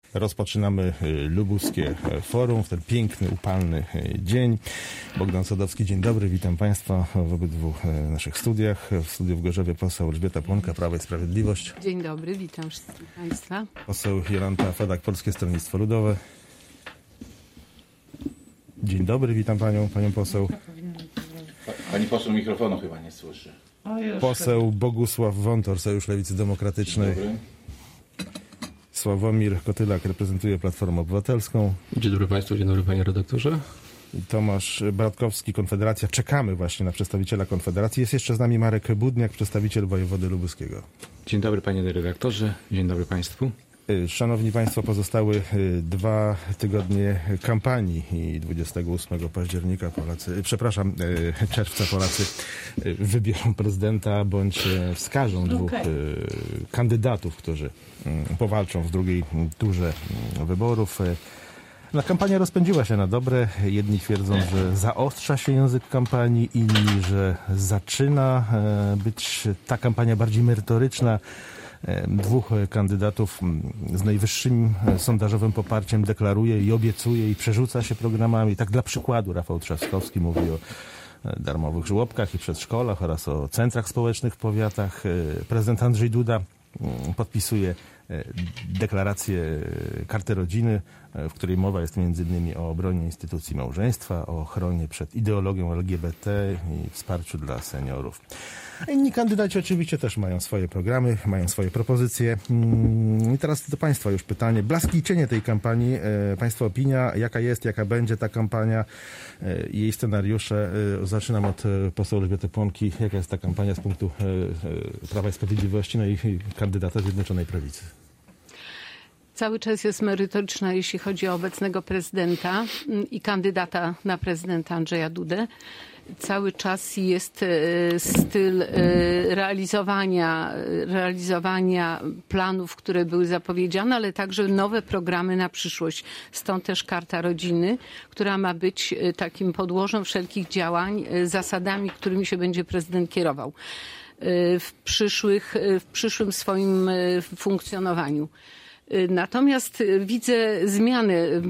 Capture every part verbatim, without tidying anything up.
Rozpoczynamy lubuskie forum w ten piękny, upalny dzień. Bogdan Sadowski, dzień dobry, witam Państwa w obydwu naszych studiach. W studiu w Gorzowie poseł Elżbieta Płonka, Prawo i Sprawiedliwość. Dzień dobry, witam wszystkich Państwa. Poseł Jolanta Fedak, Polskie Stronnictwo Ludowe. Dzień dobry, witam Panią, Panią poseł. Pani poseł mikrofonu chyba nie słyszy. Poseł Bogusław Wontor, Sojusz Lewicy Demokratycznej. Sławomir Kotylak reprezentuje Platformę Obywatelską. Dzień dobry Państwu, dzień dobry Panie redaktorze. I Tomasz Bratkowski, Konfederacja. Czekamy właśnie na przedstawiciela Konfederacji. Jest jeszcze z nami Marek Budniak, przedstawiciel wojewody lubuskiego. Dzień dobry Panie redaktorze, dzień dobry Państwu. Szanowni Państwo, pozostały dwa tygodnie kampanii i dwudziestego ósmego października Polacy, przepraszam, czerwca Polacy wybiorą prezydenta bądź wskażą dwóch okay. kandydatów, którzy powalczą w drugiej turze wyborów. No, kampania rozpędziła się na dobre. Jedni twierdzą, że zaostrza się język kampanii, inni, że zaczyna być ta kampania bardziej merytoryczna. Dwóch kandydatów z najwyższym sondażowym poparciem deklaruje i obiecuje i przerzuca się programami. Tak dla przykładu Rafał Trzaskowski mówi o darmowych żłobkach i przedszkolach oraz o centrach społecznych w powiatach. Prezydent Andrzej Duda podpisuje deklarację Karty Rodziny, w której mowa jest między innymi o obronie instytucji małżeństwa, o ochronie przed ideologią L G B T i wsparciu dla seniorów. Inni kandydaci oczywiście też mają swoje programy, mają swoje propozycje. I teraz do Państwa już pytanie. Blaski i cienie tej kampanii. Państwa opinia, jaka jest, jaka będzie ta kampania i jej scenariusze. Zaczynam od poseł Elżbiety Płonki. Jaka jest ta kampania z punktu Prawa i Sprawiedliwości, no i kandydata Zjednoczonej Prawicy? Cały czas jest merytoryczna, jeśli chodzi o obecnego prezydenta i kandydata na prezydenta Andrzeja Dudę. Cały czas jest styl realizowania, realizowania planów, które były zapowiedziane, ale także nowe programy na przyszłość. Stąd też Karta Rodziny, która ma być takim podłożem wszelkich działań, zasadami, którymi się będzie prezydent kierował w przyszłych, w przyszłym swoim funkcjonowaniu. Natomiast widzę zmiany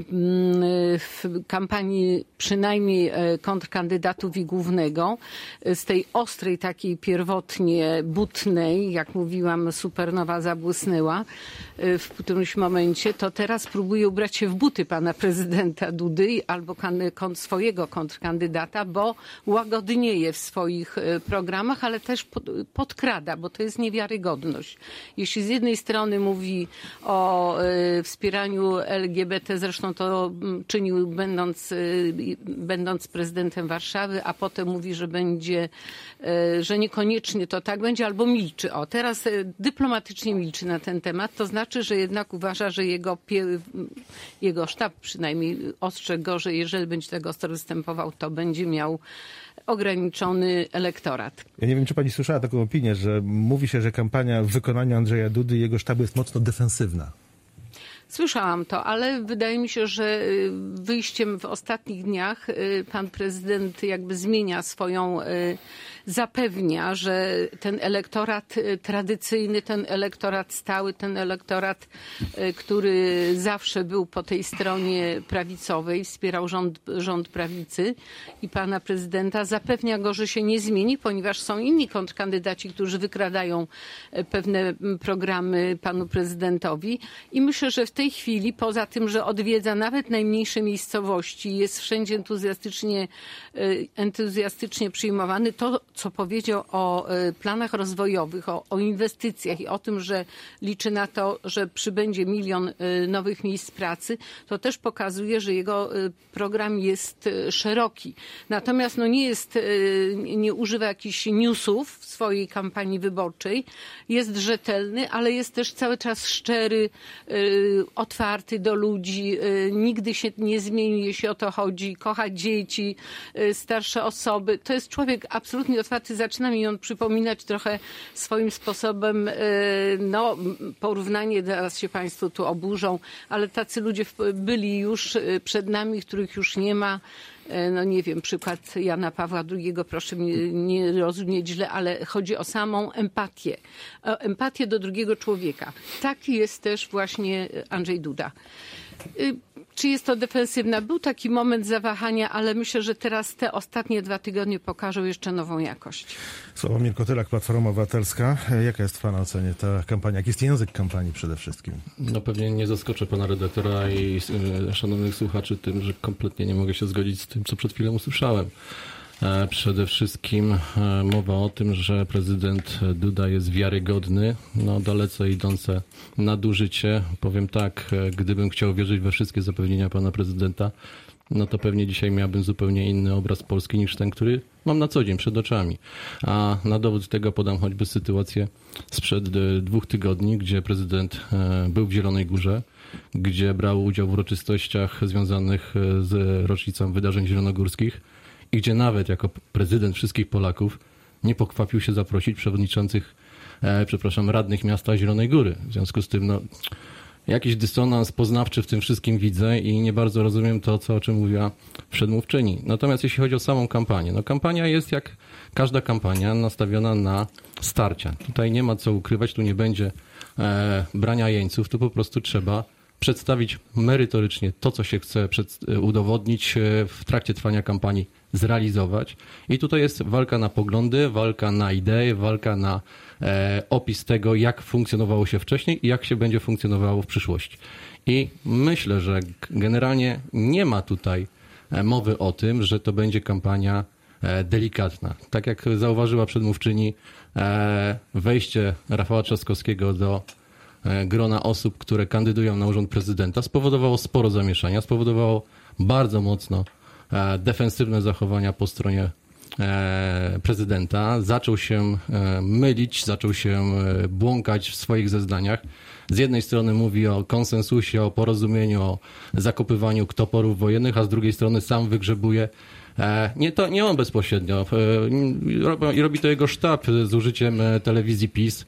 w kampanii przynajmniej kontrkandydatów i głównego. Z tej ostrej, takiej pierwotnie butnej, jak mówiłam, supernowa zabłysnęła w którymś momencie, to teraz próbuje ubrać się w buty pana prezydenta Dudy albo swojego kontrkandydata, bo łagodnieje w swoich programach, ale też podkrada, bo to jest niewiarygodność. Jeśli z jednej strony mówi o o wspieraniu L G B T, zresztą to czynił będąc, będąc prezydentem Warszawy, a potem mówi, że będzie, że niekoniecznie to tak będzie, albo milczy. O, teraz dyplomatycznie milczy na ten temat, to znaczy, że jednak uważa, że jego, jego sztab przynajmniej ostrzegł go, że jeżeli będzie tak ostro występował, to będzie miał ograniczony elektorat. Ja nie wiem, czy pani słyszała taką opinię, że mówi się, że kampania w wykonaniu Andrzeja Dudy i jego sztabu jest mocno defensywna. Słyszałam to, ale wydaje mi się, że wyjściem w ostatnich dniach pan prezydent jakby zmienia swoją, zapewnia, że ten elektorat tradycyjny, ten elektorat stały, ten elektorat, który zawsze był po tej stronie prawicowej, wspierał rząd, rząd prawicy i pana prezydenta, zapewnia go, że się nie zmieni, ponieważ są inni kontrkandydaci, którzy wykradają pewne programy panu prezydentowi i myślę, że w tej chwili, poza tym, że odwiedza nawet najmniejsze miejscowości, jest wszędzie entuzjastycznie, entuzjastycznie przyjmowany, to co powiedział o planach rozwojowych, o, o inwestycjach i o tym, że liczy na to, że przybędzie milion nowych miejsc pracy, to też pokazuje, że jego program jest szeroki. Natomiast no nie jest, nie używa jakichś newsów w swojej kampanii wyborczej, jest rzetelny, ale jest też cały czas szczery, otwarty do ludzi, nigdy się nie zmieni, jeśli o to chodzi, kocha dzieci, starsze osoby. To jest człowiek absolutnie otwarty. Zaczyna mi on przypominać trochę swoim sposobem, no porównanie, teraz się Państwo tu oburzą, ale tacy ludzie byli już przed nami, których już nie ma. no nie wiem, przykład Jana Pawła drugiego, proszę mnie nie rozumieć źle, ale chodzi o samą empatię. O empatię do drugiego człowieka. Taki jest też właśnie Andrzej Duda. Czy jest to defensywna? Był taki moment zawahania, ale myślę, że teraz te ostatnie dwa tygodnie pokażą jeszcze nową jakość. Sławomir Kotylak, Platforma Obywatelska. Jaka jest w pana ocenie ta kampania? Jaki jest język kampanii przede wszystkim? No pewnie nie zaskoczę pana redaktora i y, szanownych słuchaczy tym, że kompletnie nie mogę się zgodzić z tym, co przed chwilą usłyszałem. E, przede wszystkim e, mowa o tym, że prezydent Duda jest wiarygodny, no dalece idące nadużycie. Powiem tak, e, gdybym chciał wierzyć we wszystkie zapewnienia pana prezydenta, no to pewnie dzisiaj miałbym zupełnie inny obraz Polski niż ten, który mam na co dzień przed oczami. A na dowód tego podam choćby sytuację sprzed dwóch tygodni, gdzie prezydent e, był w Zielonej Górze, gdzie brał udział w uroczystościach związanych z rocznicą wydarzeń zielonogórskich, i gdzie nawet jako prezydent wszystkich Polaków nie pokwapił się zaprosić przewodniczących, e, przepraszam, radnych miasta Zielonej Góry. W związku z tym, no, jakiś dysonans poznawczy w tym wszystkim widzę i nie bardzo rozumiem to, co, o czym mówiła przedmówczyni. Natomiast jeśli chodzi o samą kampanię, no kampania jest jak każda kampania nastawiona na starcia. Tutaj nie ma co ukrywać, tu nie będzie e, brania jeńców, tu po prostu trzeba przedstawić merytorycznie to, co się chce przed, udowodnić w trakcie trwania kampanii, zrealizować. I tutaj jest walka na poglądy, walka na idee, walka na e, opis tego, jak funkcjonowało się wcześniej i jak się będzie funkcjonowało w przyszłości. I myślę, że generalnie nie ma tutaj mowy o tym, że to będzie kampania e, delikatna. Tak jak zauważyła przedmówczyni, e, wejście Rafała Trzaskowskiego do grona osób, które kandydują na urząd prezydenta, spowodowało sporo zamieszania, spowodowało bardzo mocno defensywne zachowania po stronie prezydenta. Zaczął się mylić, zaczął się błąkać w swoich zeznaniach. Z jednej strony mówi o konsensusie, o porozumieniu, o zakopywaniu toporów wojennych, a z drugiej strony sam wygrzebuje. Nie, to, nie on bezpośrednio. Robi to jego sztab z użyciem telewizji PiS.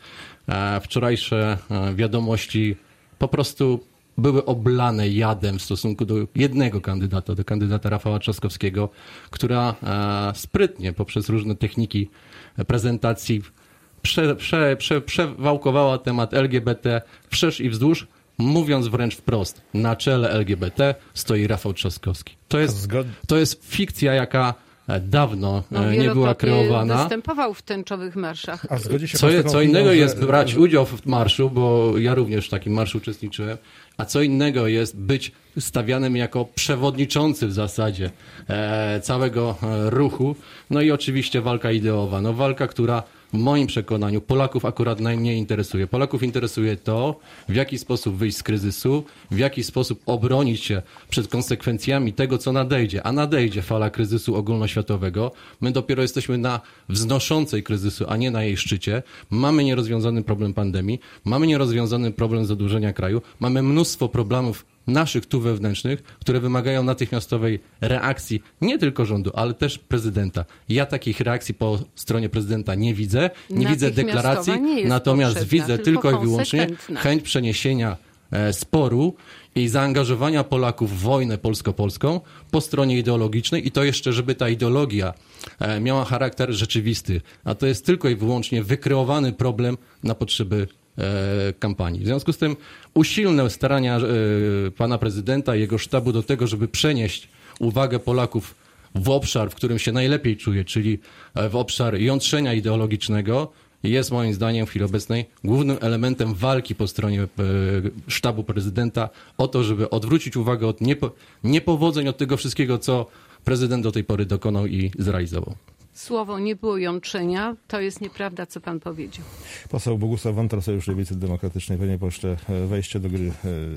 Wczorajsze wiadomości po prostu były oblane jadem w stosunku do jednego kandydata, do kandydata Rafała Trzaskowskiego, która sprytnie poprzez różne techniki prezentacji prze, prze, prze, przewałkowała temat L G B T wszerz i wzdłuż, mówiąc wręcz wprost, na czele L G B T stoi Rafał Trzaskowski. To jest, to jest fikcja, jaka dawno no, nie była kreowana. Występował w tęczowych marszach. A zgodzi się co, je, co innego że... jest brać udział w marszu, bo ja również w takim marszu uczestniczyłem, a co innego jest być stawianym jako przewodniczący w zasadzie e, całego e, ruchu. No i oczywiście walka ideowa. No walka, która w moim przekonaniu Polaków akurat najmniej interesuje. Polaków interesuje to, w jaki sposób wyjść z kryzysu, w jaki sposób obronić się przed konsekwencjami tego, co nadejdzie. A nadejdzie fala kryzysu ogólnoświatowego. My dopiero jesteśmy na wznoszącej kryzysu, a nie na jej szczycie. Mamy nierozwiązany problem pandemii, mamy nierozwiązany problem zadłużenia kraju, mamy mnóstwo problemów naszych tu wewnętrznych, które wymagają natychmiastowej reakcji nie tylko rządu, ale też prezydenta. Ja takich reakcji po stronie prezydenta nie widzę, nie widzę deklaracji, nie natomiast widzę tylko i wyłącznie chęć przeniesienia e, sporu i zaangażowania Polaków w wojnę polsko-polską po stronie ideologicznej i to jeszcze, żeby ta ideologia e, miała charakter rzeczywisty, a to jest tylko i wyłącznie wykreowany problem na potrzeby kampanii. W związku z tym usilne starania pana prezydenta i jego sztabu do tego, żeby przenieść uwagę Polaków w obszar, w którym się najlepiej czuje, czyli w obszar jątrzenia ideologicznego, jest moim zdaniem w chwili obecnej głównym elementem walki po stronie sztabu prezydenta o to, żeby odwrócić uwagę od niepo, niepowodzeń, od tego wszystkiego, co prezydent do tej pory dokonał i zrealizował. Słowo nie było jątrzenia, to jest nieprawda, co pan powiedział. Poseł Bogusław Wątro, Sojusz Lewicy Demokratycznej. Panie pośle, wejście do gry yy,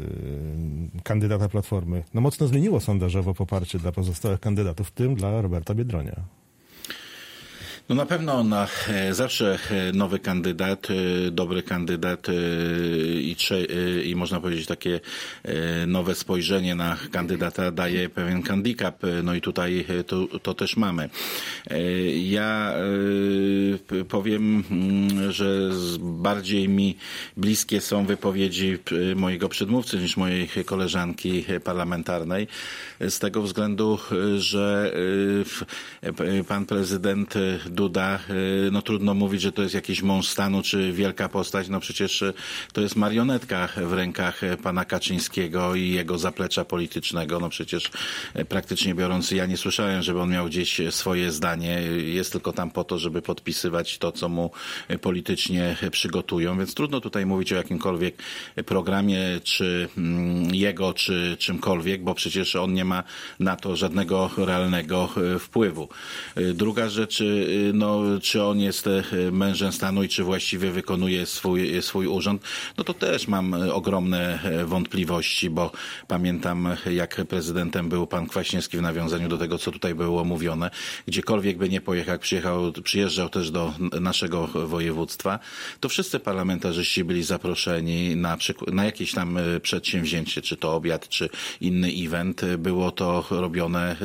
kandydata Platformy no mocno zmieniło sondażowo poparcie dla pozostałych kandydatów, w tym dla Roberta Biedronia. No na pewno na, zawsze nowy kandydat, dobry kandydat i, i można powiedzieć takie nowe spojrzenie na kandydata daje pewien handicap. No i tutaj to, to też mamy. Ja powiem, że bardziej mi bliskie są wypowiedzi mojego przedmówcy niż mojej koleżanki parlamentarnej. Z tego względu, że pan prezydent Duda, no trudno mówić, że to jest jakiś mąż stanu czy wielka postać, no przecież to jest marionetka w rękach pana Kaczyńskiego i jego zaplecza politycznego. No przecież praktycznie biorąc, ja nie słyszałem, żeby on miał gdzieś swoje zdanie. Jest tylko tam po to, żeby podpisywać to, co mu politycznie przygotują, więc trudno tutaj mówić o jakimkolwiek programie, czy jego, czy czymkolwiek, bo przecież on nie ma na to żadnego realnego wpływu. Druga rzecz, no, czy on jest mężem stanu i czy właściwie wykonuje swój, swój urząd, no to też mam ogromne wątpliwości, bo pamiętam, jak prezydentem był pan Kwaśniewski w nawiązaniu do tego, co tutaj było mówione. Gdziekolwiek by nie pojechał, jak przyjechał, przyjeżdżał też do naszego województwa, to wszyscy parlamentarzyści byli zaproszeni na, przykład, na jakieś tam przedsięwzięcie, czy to obiad, czy inny event. Było to robione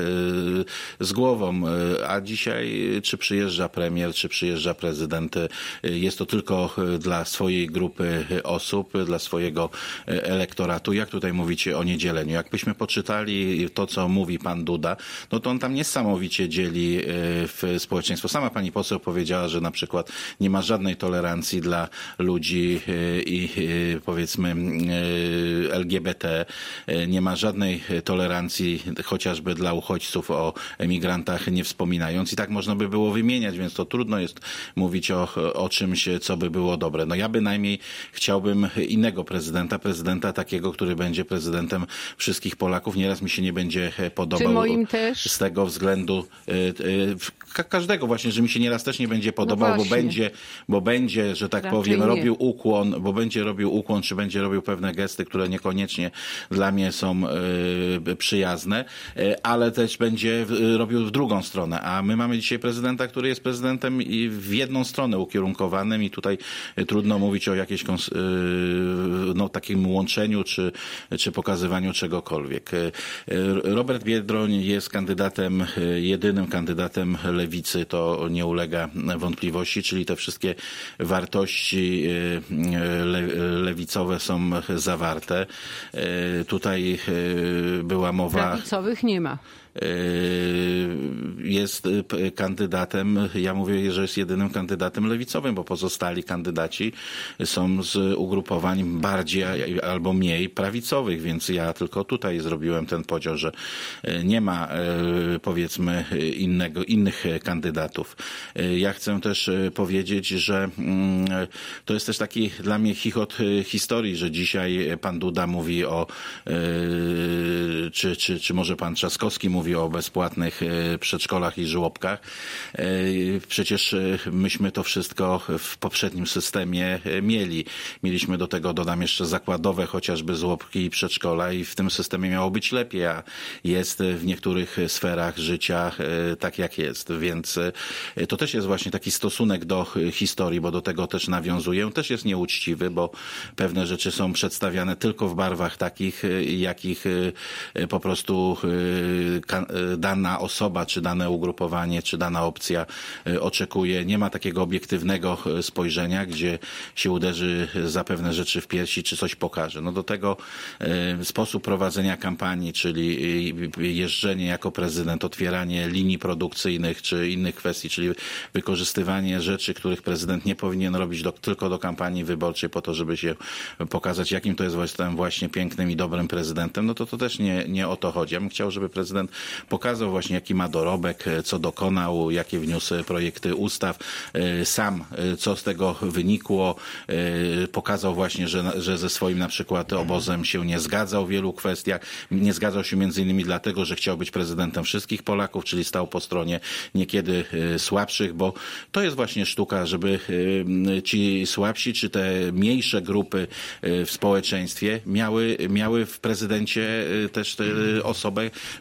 z głową, a dzisiaj czy przyjeżdża premier, czy przyjeżdża prezydent, jest to tylko dla swojej grupy osób, dla swojego elektoratu. Jak tutaj mówicie o niedzieleniu? Jakbyśmy poczytali to, co mówi pan Duda, no to on tam niesamowicie dzieli w społeczeństwo. Sama pani poseł powiedziała, że na przykład nie ma żadnej tolerancji dla ludzi i powiedzmy L G B T, nie ma żadnej tolerancji chociażby dla uchodźców, o emigrantach nie wspominając, i tak można by było wymieniać, więc to trudno jest mówić o, o czymś, co by było dobre. No ja bynajmniej chciałbym innego prezydenta, prezydenta takiego, który będzie prezydentem wszystkich Polaków. Nieraz mi się nie będzie podobał. Czy moim też? Z tego względu ka- każdego właśnie, że mi się nieraz też nie będzie podobał, no bo będzie, bo będzie, że tak Raczej powiem, nie. robił ukłon, bo będzie robił ukłon, czy będzie robił pewne gesty, które niekoniecznie dla mnie są y, przyjazne, y, ale też będzie w, robił w drugą stronę. A my mamy dzisiaj prezydenta, który jest prezydentem i w jedną stronę ukierunkowanym i tutaj y, trudno mówić o jakimś kons- y, no, takim łączeniu, czy, czy pokazywaniu czegokolwiek. Y, Robert Biedroń jest kandydatem, y, jedynym kandydatem lewicy, to nie ulega wątpliwości, czyli te wszystkie wartości le, lewicowe są zawarte. Tutaj była mowa... Prawicowych nie ma. Jest kandydatem, ja mówię, że jest jedynym kandydatem lewicowym, bo pozostali kandydaci są z ugrupowań bardziej albo mniej prawicowych, więc ja tylko tutaj zrobiłem ten podział, że nie ma powiedzmy innego, innych kandydatów. Ja chcę też powiedzieć, że to jest też taki dla mnie chichot historii, że dzisiaj pan Duda mówi o, czy, czy, czy może pan Trzaskowski mówi mówi o bezpłatnych przedszkolach i żłobkach. Przecież myśmy to wszystko w poprzednim systemie mieli. Mieliśmy do tego, dodam jeszcze, zakładowe chociażby żłobki i przedszkola i w tym systemie miało być lepiej, a jest w niektórych sferach życia tak jak jest. Więc to też jest właśnie taki stosunek do historii, bo do tego też nawiązuję. Też jest nieuczciwy, bo pewne rzeczy są przedstawiane tylko w barwach takich, jakich po prostu dana osoba, czy dane ugrupowanie, czy dana opcja oczekuje. Nie ma takiego obiektywnego spojrzenia, gdzie się uderzy za pewne rzeczy w piersi, czy coś pokaże. No do tego sposób prowadzenia kampanii, czyli jeżdżenie jako prezydent, otwieranie linii produkcyjnych, czy innych kwestii, czyli wykorzystywanie rzeczy, których prezydent nie powinien robić do, tylko do kampanii wyborczej po to, żeby się pokazać, jakim to jest właśnie pięknym i dobrym prezydentem, no to to też nie, nie o to chodzi. Ja bym chciał, żeby prezydent pokazał właśnie, jaki ma dorobek, co dokonał, jakie wniósł projekty ustaw, sam co z tego wynikło, pokazał właśnie, że, że ze swoim na przykład obozem się nie zgadzał w wielu kwestiach, nie zgadzał się między innymi dlatego, że chciał być prezydentem wszystkich Polaków, czyli stał po stronie niekiedy słabszych, bo to jest właśnie sztuka, żeby ci słabsi, czy te mniejsze grupy w społeczeństwie miały, miały w prezydencie też osobę, która będzie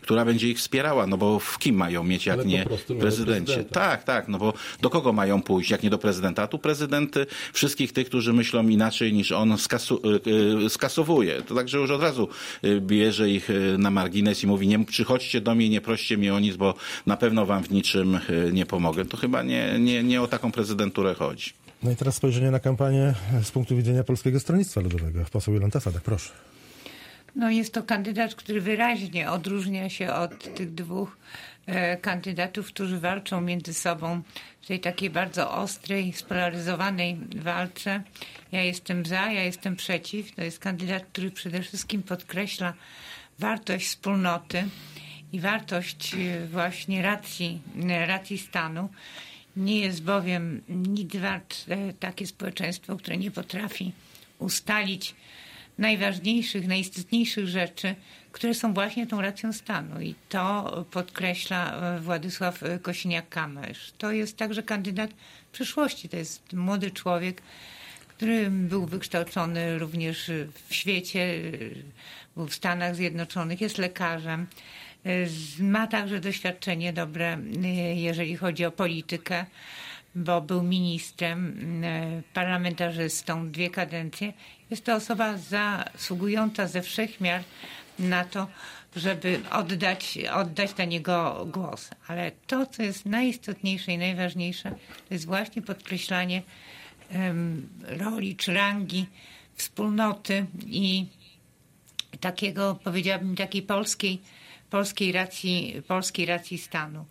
ich wspierała, no bo w kim mają mieć, jak Ale nie po prostu nie do prezydencie. prezydenta. Tak, tak, no bo do kogo mają pójść, jak nie do prezydenta? A tu prezydent y, wszystkich tych, którzy myślą inaczej niż on, skasu, y, y, skasowuje. To także już od razu y, bierze ich y, na margines i mówi, nie przychodźcie do mnie, nie proście mnie o nic, bo na pewno wam w niczym y, nie pomogę. To chyba nie, nie, nie o taką prezydenturę chodzi. No i teraz spojrzenie na kampanię z punktu widzenia Polskiego Stronnictwa Ludowego. Poseł Jolanta Fedak, proszę. No jest to kandydat, który wyraźnie odróżnia się od tych dwóch e, kandydatów, którzy walczą między sobą w tej takiej bardzo ostrej, spolaryzowanej walce. Ja jestem za, ja jestem przeciw. To jest kandydat, który przede wszystkim podkreśla wartość wspólnoty i wartość e, właśnie racji, e, racji stanu. Nie jest bowiem nic wart e, takie społeczeństwo, które nie potrafi ustalić najważniejszych, najistotniejszych rzeczy, które są właśnie tą racją stanu. I to podkreśla Władysław Kosiniak-Kamysz. To jest także kandydat przyszłości. To jest młody człowiek, który był wykształcony również w świecie, był w Stanach Zjednoczonych, jest lekarzem. Ma także doświadczenie dobre, jeżeli chodzi o politykę, bo był ministrem, parlamentarzystą dwie kadencje. Jest to osoba zasługująca ze wszech miar na to, żeby oddać, oddać na niego głos. Ale to, co jest najistotniejsze i najważniejsze, to jest właśnie podkreślanie um, roli czy rangi wspólnoty i takiego, powiedziałabym, takiej polskiej, polskiej racji, polskiej racji stanu.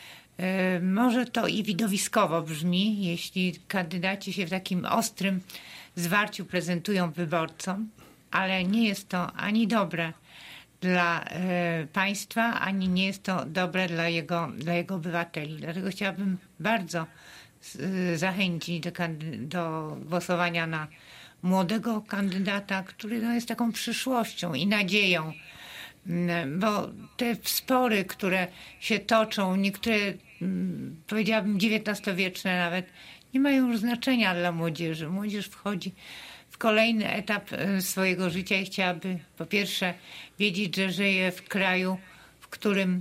Może to i widowiskowo brzmi, jeśli kandydaci się w takim ostrym zwarciu prezentują wyborcom, ale nie jest to ani dobre dla e, państwa, ani nie jest to dobre dla jego, dla jego obywateli. Dlatego chciałabym bardzo z, zachęcić do, do głosowania na młodego kandydata, który no, jest taką przyszłością i nadzieją. Bo te spory, które się toczą, niektóre, powiedziałabym, dziewiętnastowieczne nawet, nie mają już znaczenia dla młodzieży. Młodzież wchodzi w kolejny etap swojego życia i chciałaby po pierwsze wiedzieć, że żyje w kraju, w którym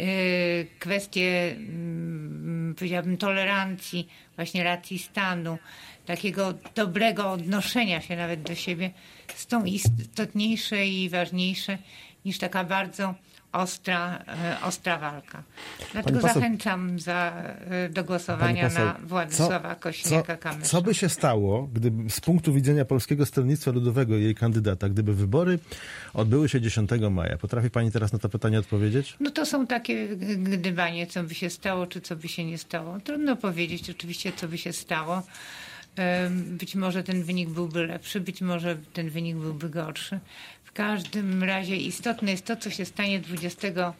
kwestie, powiedziałabym, tolerancji, właśnie racji stanu, takiego dobrego odnoszenia się nawet do siebie są istotniejsze i ważniejsze niż taka bardzo ostra, ostra walka. Dlatego poseł, zachęcam za, do głosowania poseł, na Władysława Kosiniaka-Kamysza. Co, co by się stało, gdyby z punktu widzenia Polskiego Stronnictwa Ludowego i jej kandydata, gdyby wybory odbyły się dziesiątego maja? Potrafi pani teraz na to pytanie odpowiedzieć? No to są takie gdybanie, co by się stało, czy co by się nie stało. Trudno powiedzieć oczywiście, co by się stało. Być może ten wynik byłby lepszy, być może ten wynik byłby gorszy. W każdym razie istotne jest to, co się stanie dwudziestego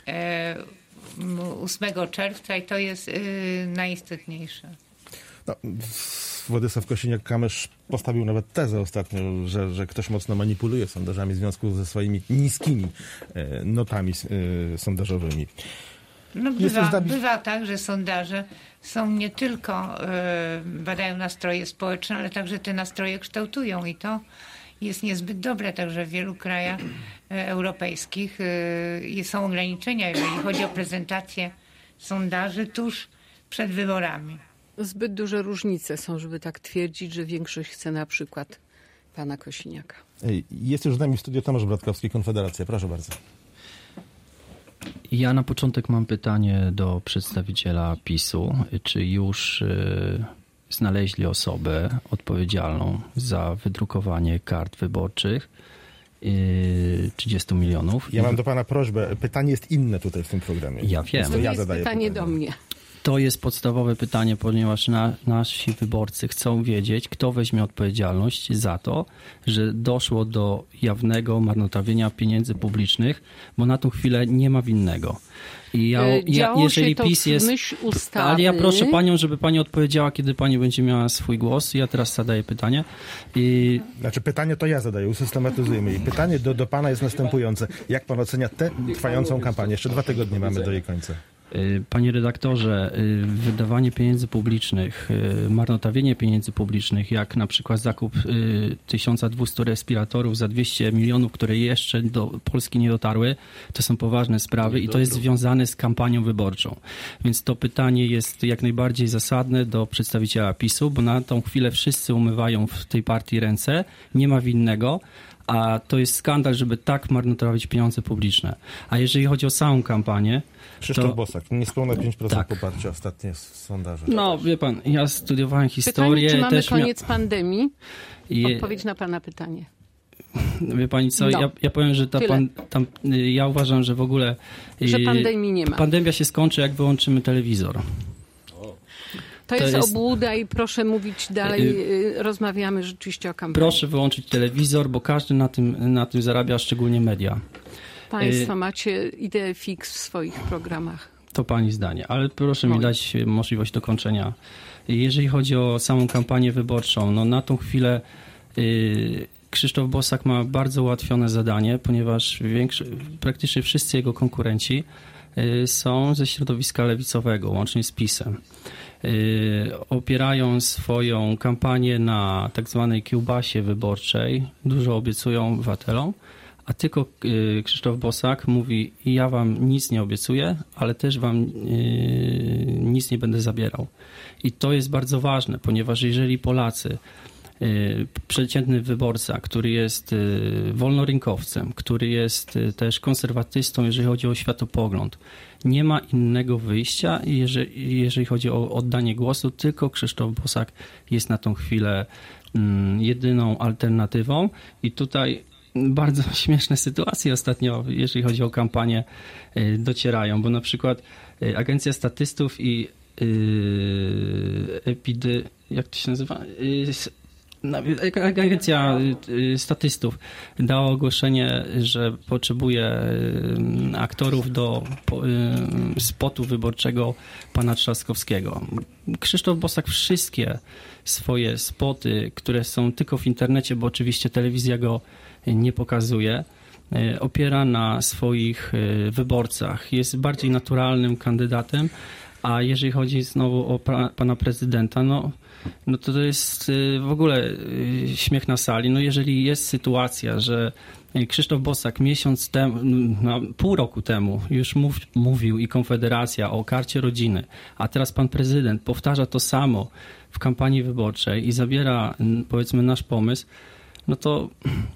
ósmego czerwca i to jest najistotniejsze. No, Władysław Kosiniak-Kamysz postawił nawet tezę ostatnio, że, że ktoś mocno manipuluje sondażami w związku ze swoimi niskimi notami sondażowymi. No bywa, bywa tak, że sondaże są nie tylko, y, badają nastroje społeczne, ale także te nastroje kształtują i to jest niezbyt dobre. Także w wielu krajach y, europejskich y, są ograniczenia, jeżeli chodzi o prezentację sondaży tuż przed wyborami. Zbyt duże różnice są, żeby tak twierdzić, że większość chce na przykład pana Kosiniaka. Jest już z nami w studiu Tomasz Bratkowski, Konfederacja. Proszę bardzo. Ja na początek mam pytanie do przedstawiciela PiSu. Czy już y, znaleźli osobę odpowiedzialną za wydrukowanie kart wyborczych y, trzydziestu milionów? Ja mam do pana prośbę. Pytanie jest inne tutaj w tym programie. Ja wiem. To ja jest pytanie, pytanie do mnie. To jest podstawowe pytanie, ponieważ na, nasi wyborcy chcą wiedzieć, kto weźmie odpowiedzialność za to, że doszło do jawnego marnotrawienia pieniędzy publicznych, bo na tą chwilę nie ma winnego. I ja, ja, jeżeli to PiS jest. myśl ustawy. Ale ja proszę panią, żeby pani odpowiedziała, kiedy pani będzie miała swój głos. Ja teraz zadaję pytanie. I... Znaczy pytanie to ja zadaję, usystematyzujmy. I pytanie do, do pana jest następujące. Jak pan ocenia tę trwającą kampanię? Jeszcze dwa tygodnie mamy do jej końca. Panie redaktorze, wydawanie pieniędzy publicznych, marnotrawienie pieniędzy publicznych, jak na przykład zakup tysiąc dwieście respiratorów za dwieście milionów, które jeszcze do Polski nie dotarły, to są poważne sprawy i to jest związane z kampanią wyborczą. Więc to pytanie jest jak najbardziej zasadne do przedstawiciela PiSu, bo na tą chwilę wszyscy umywają w tej partii ręce, nie ma winnego, a to jest skandal, żeby tak marnotrawić pieniądze publiczne. A jeżeli chodzi o samą kampanię, Krzysztof to... Bosak, niespełna pięć procent Tak. poparcia ostatnie sondaże. No, wie pan, ja studiowałem historię. Pytanie, czy mamy też koniec mia... pandemii? Je... Odpowiedź na pana pytanie. Wie pani co, No, ja, ja powiem, że ta pan, tam, ja uważam, że w ogóle że pandemii nie ma. Pandemia się skończy, jak wyłączymy telewizor. To, To jest, jest- obłuda i proszę mówić dalej. y, Rozmawiamy rzeczywiście o kampanii. Proszę wyłączyć telewizor, bo każdy na tym, na tym zarabia, szczególnie media. Państwo y- macie ideę fix w swoich programach. To pani zdanie, ale proszę mi Moje. dać możliwość dokończenia. Jeżeli chodzi o samą kampanię wyborczą, no na tą chwilę y, Krzysztof Bosak ma bardzo ułatwione zadanie, ponieważ większy, praktycznie wszyscy jego konkurenci y, są ze środowiska lewicowego, łącznie z PiS-em. Y, opierają swoją kampanię na tak zwanej kiełbasie wyborczej, dużo obiecują obywatelom, a tylko y, Krzysztof Bosak mówi: ja wam nic nie obiecuję, ale też wam y, nic nie będę zabierał. I to jest bardzo ważne, ponieważ jeżeli Polacy, y, przeciętny wyborca, który jest y, wolnorynkowcem, który jest y, też konserwatystą, jeżeli chodzi o światopogląd, nie ma innego wyjścia, jeżeli, jeżeli chodzi o oddanie głosu, tylko Krzysztof Bosak jest na tą chwilę mm, jedyną alternatywą. I tutaj bardzo śmieszne sytuacje ostatnio, jeżeli chodzi o kampanię, y, docierają, bo na przykład y, Agencja Statystów i y, Epidy, jak to się nazywa? Y, s- na- Agencja y, Statystów dała ogłoszenie, że potrzebuje y, aktorów do po- y, spotu wyborczego pana Trzaskowskiego. Krzysztof Bosak wszystkie swoje spoty, które są tylko w internecie, bo oczywiście telewizja go nie pokazuje, y, opiera na swoich y, wyborcach. Jest bardziej naturalnym kandydatem, a jeżeli chodzi znowu o pra, pana prezydenta, no, no to to jest y, w ogóle y, śmiech na sali. No jeżeli jest sytuacja, że Krzysztof Bosak miesiąc temu, no, pół roku temu już mów, mówił i Konfederacja o karcie rodziny, a teraz pan prezydent powtarza to samo w kampanii wyborczej i zabiera, n- powiedzmy, nasz pomysł, no to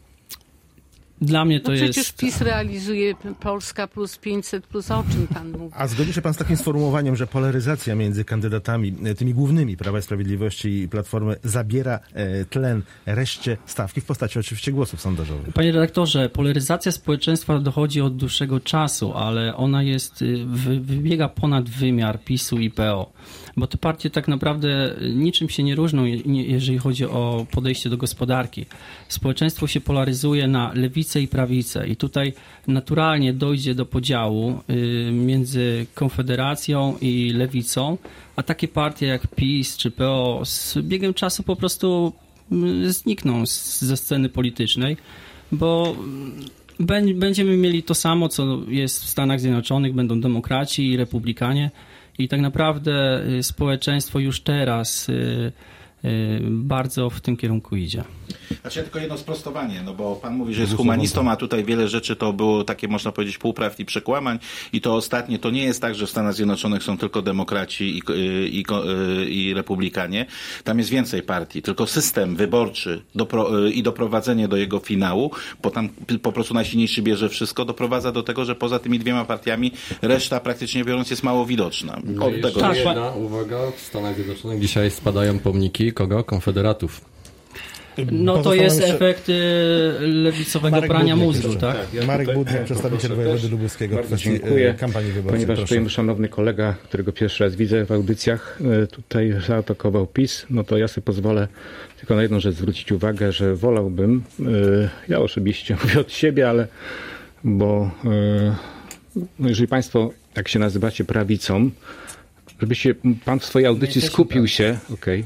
dla mnie to No przecież jest... PiS realizuje Polska plus pięćset plus, o czym pan mówi? A zgodzi się pan z takim sformułowaniem, że polaryzacja między kandydatami, e, tymi głównymi Prawa i Sprawiedliwości i Platformy, zabiera e, tlen reszcie stawki w postaci oczywiście głosów sondażowych? Panie redaktorze, polaryzacja społeczeństwa dochodzi od dłuższego czasu, ale ona jest, y, wy, wybiega ponad wymiar PiSu i P O. Bo te partie tak naprawdę niczym się nie różnią, je- nie- jeżeli chodzi o podejście do gospodarki. Społeczeństwo się polaryzuje na lewicę i prawicę i tutaj naturalnie dojdzie do podziału y, między Konfederacją i Lewicą, a takie partie jak PiS czy P O z biegiem czasu po prostu y, znikną z, ze sceny politycznej, bo y, bę- będziemy mieli to samo, co jest w Stanach Zjednoczonych, będą demokraci i republikanie. I tak naprawdę y, społeczeństwo już teraz y, y, bardzo w tym kierunku idzie. Znaczy tylko jedno sprostowanie, no bo pan mówi, że jest humanistą, a tutaj wiele rzeczy to było takie, można powiedzieć, półprawd i przekłamań i to ostatnie, to nie jest tak, że w Stanach Zjednoczonych są tylko demokraci i, i, i, i republikanie. Tam jest więcej partii, tylko system wyborczy dopro, i doprowadzenie do jego finału, bo tam po prostu najsilniejszy bierze wszystko, doprowadza do tego, że poza tymi dwiema partiami reszta praktycznie biorąc jest mało widoczna. No Od i tego jeszcze Tak, jedna uwaga, w Stanach Zjednoczonych dzisiaj spadają pomniki kogo? Konfederatów. No to Pozostało jest jeszcze efekt y, lewicowego Marek prania Budnik mózgu, jeszcze. tak? Ja Marek tutaj Budnik, przedstawiciel poproszę wojewody też. lubuskiego w Bardzo kwestii dziękuję, e, kampanii wyborczej. ponieważ Proszę. tutaj mój szanowny kolega, którego pierwszy raz widzę w audycjach, e, tutaj zaatakował PiS, no to ja sobie pozwolę tylko na jedną rzecz zwrócić uwagę, że wolałbym, e, ja osobiście mówię od siebie, ale bo e, no jeżeli państwo, jak się nazywacie prawicą, żeby się pan w swojej audycji skupił się, okej,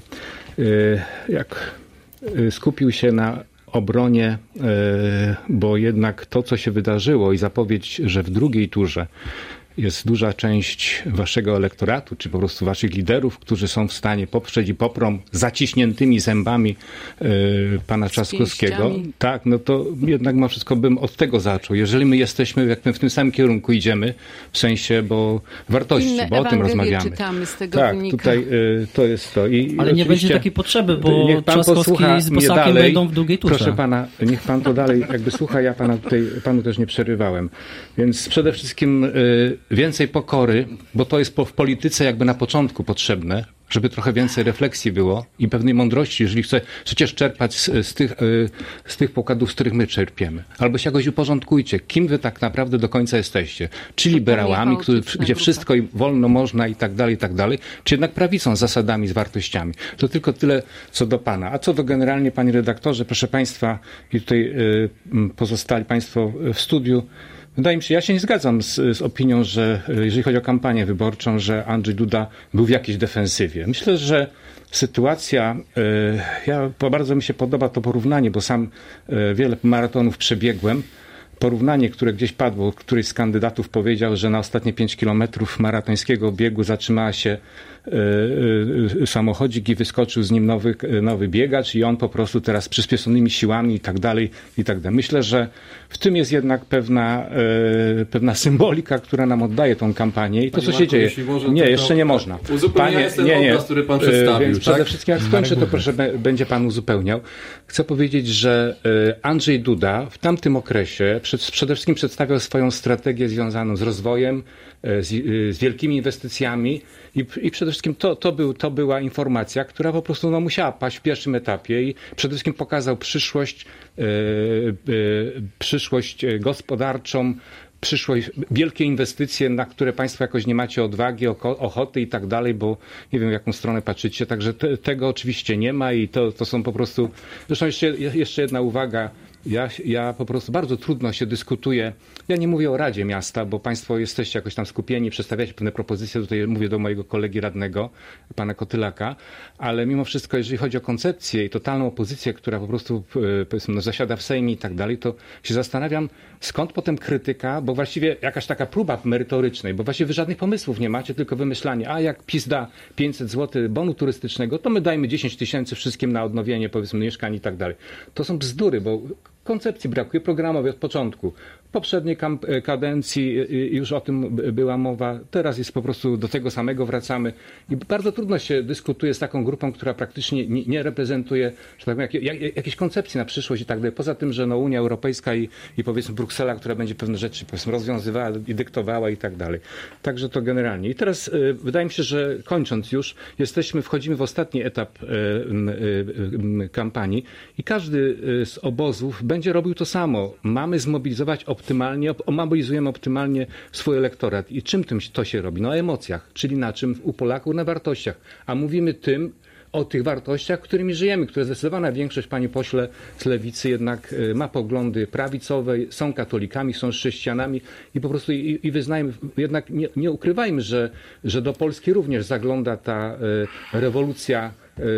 e, jak e, skupił się na obronie, e, bo jednak to, co się wydarzyło i zapowiedź, że w drugiej turze jest duża część waszego elektoratu, czy po prostu waszych liderów, którzy są w stanie poprzeć i poprą zaciśniętymi zębami yy, pana Trzaskowskiego. Tak, no to jednak ma wszystko bym od tego zaczął. Jeżeli my jesteśmy, jak my w tym samym kierunku idziemy, w sensie, bo wartości, Inne bo o tym rozmawiamy. czytamy, z tego tak, wynika. tutaj yy, to jest to. I, ale i nie będzie takiej potrzeby, bo Trzaskowski z Bosakiem dalej, będą w długiej turze. Proszę pana, niech pan to dalej jakby słucha, ja pana tutaj, panu też nie przerywałem. Więc przede wszystkim y, więcej pokory, bo to jest po, w polityce jakby na początku potrzebne, żeby trochę więcej refleksji było i pewnej mądrości, jeżeli chce przecież czerpać z, z, tych, y, z tych pokładów, z których my czerpiemy. Albo się jakoś uporządkujcie, kim wy tak naprawdę do końca jesteście. Czy liberałami, który, gdzie wszystko i wolno można i tak dalej, i tak dalej, czy jednak prawicą, z zasadami, z wartościami. To tylko tyle co do pana. A co do generalnie, panie redaktorze, proszę państwa, i tutaj y, pozostali państwo w studiu, wydaje mi się, ja się nie zgadzam z, z opinią, że jeżeli chodzi o kampanię wyborczą, że Andrzej Duda był w jakiejś defensywie. Myślę, że sytuacja, ja bardzo mi się podoba to porównanie, bo sam wiele maratonów przebiegłem. Porównanie, które gdzieś padło, któryś z kandydatów powiedział, że na ostatnie pięć kilometrów maratońskiego biegu zatrzymała się y, y, samochodzik i wyskoczył z nim nowy, nowy biegacz i on po prostu teraz z przyspieszonymi siłami i tak dalej, i tak dalej. Myślę, że w tym jest jednak pewna, y, pewna symbolika, która nam oddaje tą kampanię i to, co się dzieje. Nie, jeszcze nie można. Uzupełniając ten nie, nie, obraz, który pan przedstawił. Więc tak? przede wszystkim jak skończę, to proszę, będzie pan uzupełniał. Chcę powiedzieć, że Andrzej Duda w tamtym okresie przede wszystkim przedstawiał swoją strategię związaną z rozwojem, z, z wielkimi inwestycjami i, i przede wszystkim to, to, był, to była informacja, która po prostu no, musiała paść w pierwszym etapie i przede wszystkim pokazał przyszłość, e, e, przyszłość gospodarczą, przyszłość, wielkie inwestycje, na które państwo jakoś nie macie odwagi, ochoty i tak dalej, bo nie wiem, w jaką stronę patrzycie. Także te, tego oczywiście nie ma i to, to są po prostu... Zresztą jeszcze, jeszcze jedna uwaga. Ja, ja po prostu bardzo trudno się dyskutuje. Ja nie mówię o Radzie Miasta, bo państwo jesteście jakoś tam skupieni, przedstawiacie pewne propozycje. Tutaj mówię do mojego kolegi radnego, pana Kotylaka, ale mimo wszystko, jeżeli chodzi o koncepcję i totalną opozycję, która po prostu powiedzmy, no, zasiada w Sejmie i tak dalej, to się zastanawiam, skąd potem krytyka, bo właściwie jakaś taka próba merytorycznej, bo właściwie wy żadnych pomysłów nie macie, tylko wymyślanie, a jak PiS da pięćset złotych bonu turystycznego, to my dajmy dziesięć tysięcy wszystkim na odnowienie, powiedzmy, mieszkań i tak dalej. To są bzdury, bo koncepcji brakuje programowej od początku. W poprzedniej kadencji już o tym była mowa. Teraz jest po prostu do tego samego wracamy. I bardzo trudno się dyskutuje z taką grupą, która praktycznie nie, nie reprezentuje, że tak powiem, jak, jak, jakiejś koncepcji na przyszłość i tak dalej. Poza tym, że no Unia Europejska i, i powiedzmy Bruksela, która będzie pewne rzeczy powiedzmy rozwiązywała i dyktowała i tak dalej. Także to generalnie. I teraz y, wydaje mi się, że kończąc już, jesteśmy, wchodzimy w ostatni etap y, y, y, kampanii i każdy z obozów będzie robił to samo. Mamy zmobilizować optymalnie, mobilizujemy optymalnie swój elektorat. I czym tym to się robi? Na emocjach, czyli na czym? U Polaków na wartościach. A mówimy tym o tych wartościach, którymi żyjemy, które zdecydowana większość, panie pośle, z lewicy jednak ma poglądy prawicowe, są katolikami, są chrześcijanami i po prostu i, i wyznajmy, jednak nie, nie ukrywajmy, że, że do Polski również zagląda ta y, rewolucja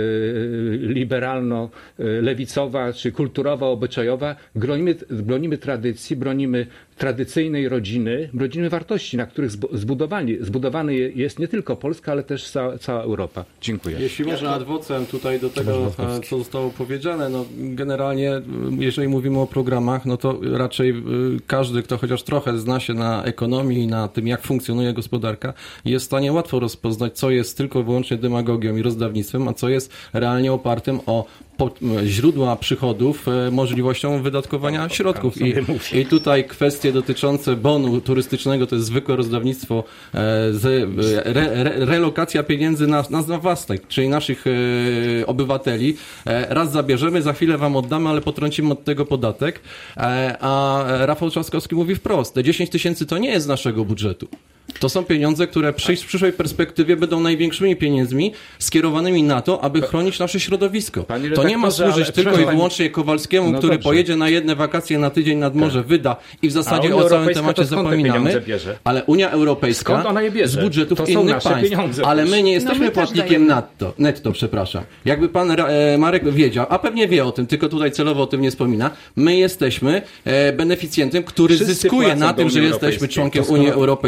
liberalno-lewicowa czy kulturowa, obyczajowa. Bronimy, bronimy tradycji, bronimy tradycyjnej rodziny, bronimy wartości, na których zbudowani, zbudowany jest nie tylko Polska, ale też cała, cała Europa. Dziękuję. Jeśli można ad vocem tutaj do tego, co zostało powiedziane, no generalnie, jeżeli mówimy o programach, no to raczej każdy, kto chociaż trochę zna się na ekonomii i na tym, jak funkcjonuje gospodarka, jest w stanie łatwo rozpoznać, co jest tylko i wyłącznie demagogią i rozdawnictwem, a co jest realnie opartym o źródła przychodów, możliwością wydatkowania środków. I, I tutaj kwestie dotyczące bonu turystycznego to jest zwykłe rozdawnictwo, z, re, re, relokacja pieniędzy na, nas na własnych, czyli naszych e, obywateli. E, raz zabierzemy, za chwilę wam oddamy, ale potrącimy od tego podatek. E, a Rafał Trzaskowski mówi wprost, te dziesięć tysięcy to nie jest z naszego budżetu. To są pieniądze, które przy, w przyszłej perspektywie będą największymi pieniędzmi skierowanymi na to, aby chronić nasze środowisko. To nie ma służyć tylko i wyłącznie Kowalskiemu, no który dobrze. pojedzie na jedne wakacje na tydzień nad morze, tak. wyda i w zasadzie o całym temacie zapominamy. Ale Unia Europejska z budżetów to innych państw. Ale my nie jesteśmy no my płatnikiem netto, netto, przepraszam. Jakby pan e, Marek wiedział, a pewnie wie o tym, tylko tutaj celowo o tym nie wspomina, my jesteśmy e, beneficjentem, który Wszyscy zyskuje na tym, że jesteśmy członkiem Unii Europejskiej, bo do,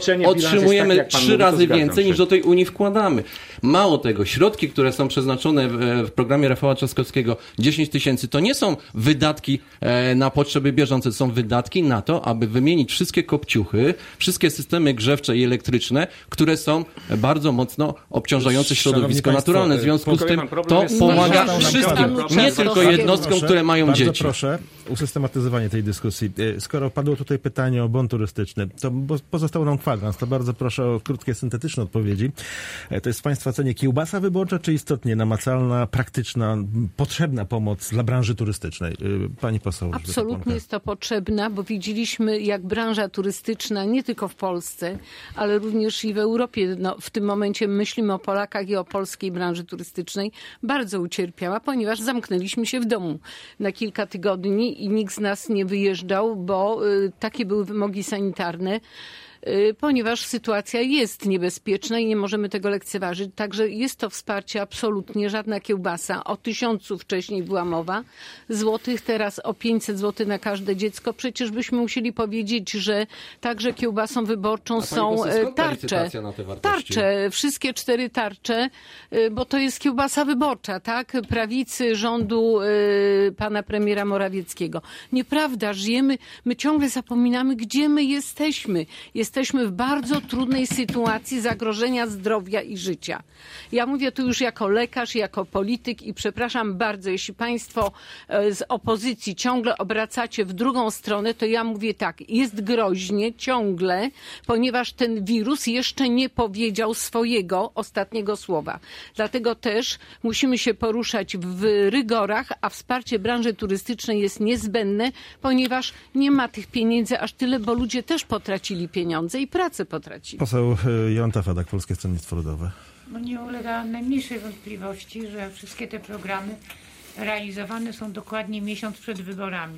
Otoczenie, bilans jest otrzymujemy tak, jak pan trzy mówi, to razy zgadzam więcej się. niż do tej Unii wkładamy. Mało tego, środki, które są przeznaczone w, w programie Rafała Trzaskowskiego, dziesięć tysięcy, to nie są wydatki e, na potrzeby bieżące, to są wydatki na to, aby wymienić wszystkie kopciuchy, wszystkie systemy grzewcze i elektryczne, które są bardzo mocno obciążające środowisko Państwo, naturalne. W związku z pokoju tym pan problem to jest- pomaga Został nam wszystkim, czas. nie Bardzo tylko proszę, jednostkom, proszę, które mają bardzo dzieci. Proszę usystematyzowanie tej dyskusji. Skoro padło tutaj pytanie o bon turystyczny, to bo pozostał nam kwadrans, to bardzo proszę o krótkie, syntetyczne odpowiedzi. To jest w Państwa ocenie kiełbasa wyborcza, czy istotnie namacalna, praktyczna, potrzebna pomoc dla branży turystycznej? Pani poseł. Absolutnie jest to potrzebna, bo widzieliśmy, jak branża turystyczna nie tylko w Polsce, ale również i w Europie, no, w tym momencie myślimy o Polakach i o polskiej branży turystycznej, bardzo ucierpiała, ponieważ zamknęliśmy się w domu na kilka tygodni i nikt z nas nie wyjeżdżał, bo y, takie były wymogi sanitarne, ponieważ sytuacja jest niebezpieczna i nie możemy tego lekceważyć. Także jest to wsparcie absolutnie, żadna kiełbasa. O tysiącu wcześniej była mowa, złotych, teraz o pięćset złotych na każde dziecko. Przecież byśmy musieli powiedzieć, że także kiełbasą wyborczą są tarcze. Tarcze, wszystkie cztery tarcze, bo to jest kiełbasa wyborcza, tak? Prawicy, rządu pana premiera Morawieckiego. Nieprawda, żyjemy, my ciągle zapominamy, gdzie my jesteśmy. Jest Jesteśmy w bardzo trudnej sytuacji zagrożenia zdrowia i życia. Ja mówię tu już jako lekarz, jako polityk i przepraszam bardzo, jeśli Państwo z opozycji ciągle obracacie w drugą stronę, to ja mówię tak, jest groźnie ciągle, ponieważ ten wirus jeszcze nie powiedział swojego ostatniego słowa. Dlatego też musimy się poruszać w rygorach, a wsparcie branży turystycznej jest niezbędne, ponieważ nie ma tych pieniędzy aż tyle, bo ludzie też potracili pieniądze i pracę potracili. Poseł Jolanta Fedak, Polskie Stronnictwo Ludowe. No nie ulega najmniejszej wątpliwości, że wszystkie te programy realizowane są dokładnie miesiąc przed wyborami.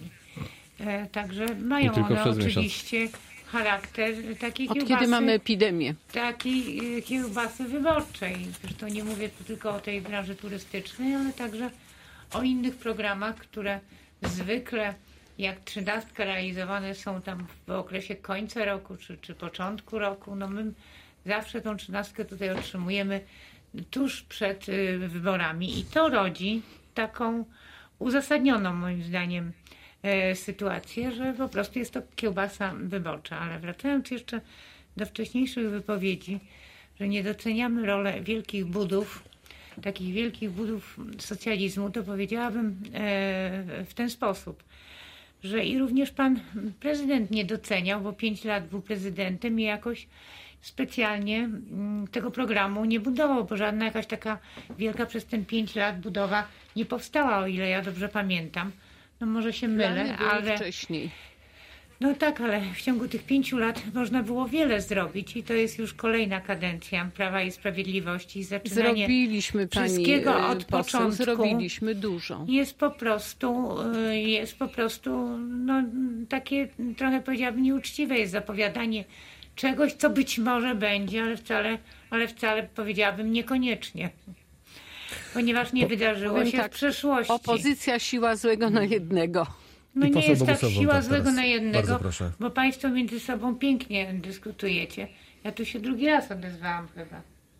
E, także mają one oczywiście miesiąc. charakter takiej Od kiełbasy, kiedy mamy epidemię? Takiej kiełbasy wyborczej. Zresztą nie mówię tu tylko o tej branży turystycznej, ale także o innych programach, które zwykle jak trzynastka realizowane są tam w okresie końca roku czy, czy początku roku. No my zawsze tą trzynastkę tutaj otrzymujemy tuż przed y, wyborami i to rodzi taką uzasadnioną moim zdaniem y, sytuację, że po prostu jest to kiełbasa wyborcza. Ale wracając jeszcze do wcześniejszych wypowiedzi, że nie doceniamy rolę wielkich budów, takich wielkich budów socjalizmu, to powiedziałabym y, w ten sposób, że i również pan prezydent nie doceniał, bo pięć lat był prezydentem i jakoś specjalnie tego programu nie budował, bo żadna jakaś taka wielka przez ten pięć lat budowa nie powstała, o ile ja dobrze pamiętam. No może się mylę, ale... wcześniej. No tak, ale w ciągu tych pięciu lat można było wiele zrobić i to jest już kolejna kadencja Prawa i Sprawiedliwości. Zaczynanie Zrobiliśmy, pani wszystkiego od poseł, początku. Zrobiliśmy dużo. Jest po prostu, jest po prostu no, takie trochę powiedziałabym nieuczciwe jest zapowiadanie czegoś, co być może będzie, ale wcale, ale wcale powiedziałabym niekoniecznie. Ponieważ nie wydarzyło się tak, w przeszłości. Opozycja siła złego na jednego. No I nie jest tak Bogusław siła Wątek złego teraz. na jednego, Bardzo proszę. bo państwo między sobą pięknie dyskutujecie. Ja tu się drugi raz odezwałam chyba.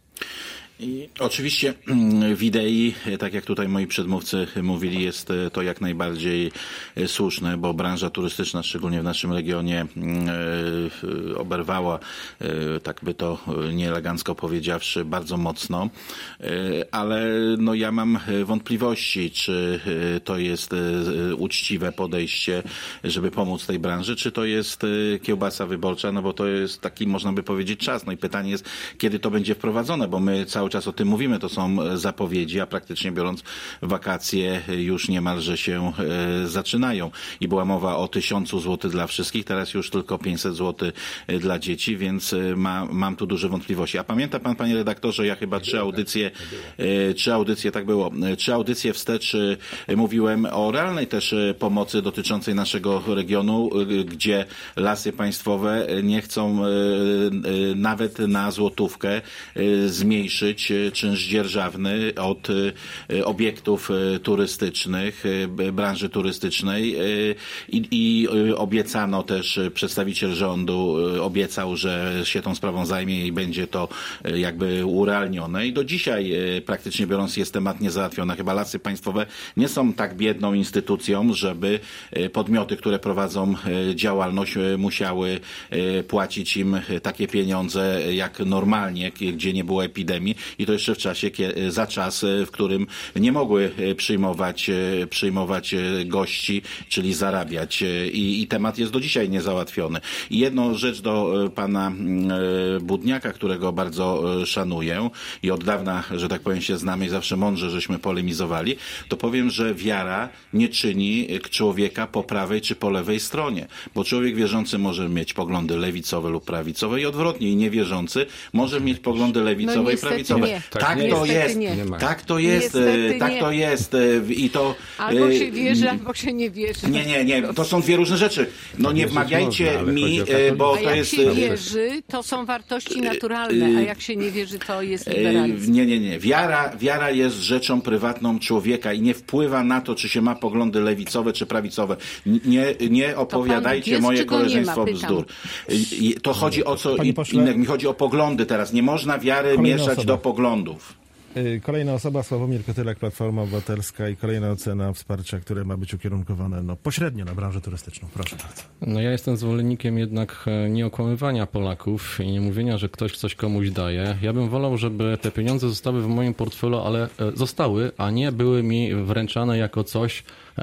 I oczywiście w idei, tak jak tutaj moi przedmówcy mówili, jest to jak najbardziej słuszne, bo branża turystyczna, szczególnie w naszym regionie, oberwała, tak by to nieelegancko powiedziawszy, bardzo mocno. Ale no ja mam wątpliwości, czy to jest uczciwe podejście, żeby pomóc tej branży, czy to jest kiełbasa wyborcza, no bo to jest taki, można by powiedzieć, czas. No i pytanie jest, kiedy to będzie wprowadzone, bo my cały czas o tym mówimy, to są zapowiedzi, a praktycznie biorąc wakacje już niemalże się e, zaczynają. I była mowa o tysiącu złotych dla wszystkich, teraz już tylko pięćset złotych dla dzieci, więc ma, mam tu duże wątpliwości. A pamięta pan, panie redaktorze, ja chyba trzy audycje, e, trzy audycje, tak było, trzy audycje wstecz e, mówiłem o realnej też pomocy dotyczącej naszego regionu, e, gdzie Lasy Państwowe nie chcą e, e, nawet na złotówkę e, zmniejszyć obniżyć czynsz dzierżawny od obiektów turystycznych, branży turystycznej i, i obiecano też, przedstawiciel rządu obiecał, że się tą sprawą zajmie i będzie to jakby urealnione i do dzisiaj praktycznie biorąc jest temat niezałatwiony. Chyba Lasy Państwowe nie są tak biedną instytucją, żeby podmioty, które prowadzą działalność musiały płacić im takie pieniądze jak normalnie, gdzie nie było epidemii i to jeszcze w czasie, za czas, w którym nie mogły przyjmować, przyjmować gości, czyli zarabiać i, i temat jest do dzisiaj niezałatwiony. I jedną rzecz do pana Budniaka, którego bardzo szanuję i od dawna, że tak powiem, się znamy i zawsze mądrze żeśmy polemizowali, to powiem, że wiara nie czyni człowieka po prawej czy po lewej stronie, bo człowiek wierzący może mieć poglądy lewicowe lub prawicowe i odwrotnie, i niewierzący może mieć poglądy lewicowe no, i prawicowe. Nie. Tak, tak nie. to jest. Nie. Tak to jest. Niestety tak nie. to jest. I to albo się wierzy, albo się nie wierzy. Nie, nie, nie. To są dwie różne rzeczy. No nie wmawiajcie można, mi, bo a to jak jest... się wierzy, to są wartości naturalne, a jak się nie wierzy, to jest liberalizm. Nie, nie, nie. Wiara, wiara jest rzeczą prywatną człowieka i nie wpływa na to, czy się ma poglądy lewicowe, czy prawicowe. Nie, nie opowiadajcie jest, moje czy go nie koleżeństwo ma? bzdur. I to chodzi o co Panie pośle, innego. Mi chodzi o poglądy teraz. Nie można wiary mieszać osoba. do poglądów. Kolejna osoba, Sławomir Kotylak, Platforma Obywatelska i kolejna ocena wsparcia, które ma być ukierunkowane no, pośrednio na branżę turystyczną. Proszę bardzo. No ja jestem zwolennikiem jednak nie okłamywania Polaków i nie mówienia, że ktoś coś komuś daje. Ja bym wolał, żeby te pieniądze zostały w moim portfelu, ale zostały, a nie były mi wręczane jako coś,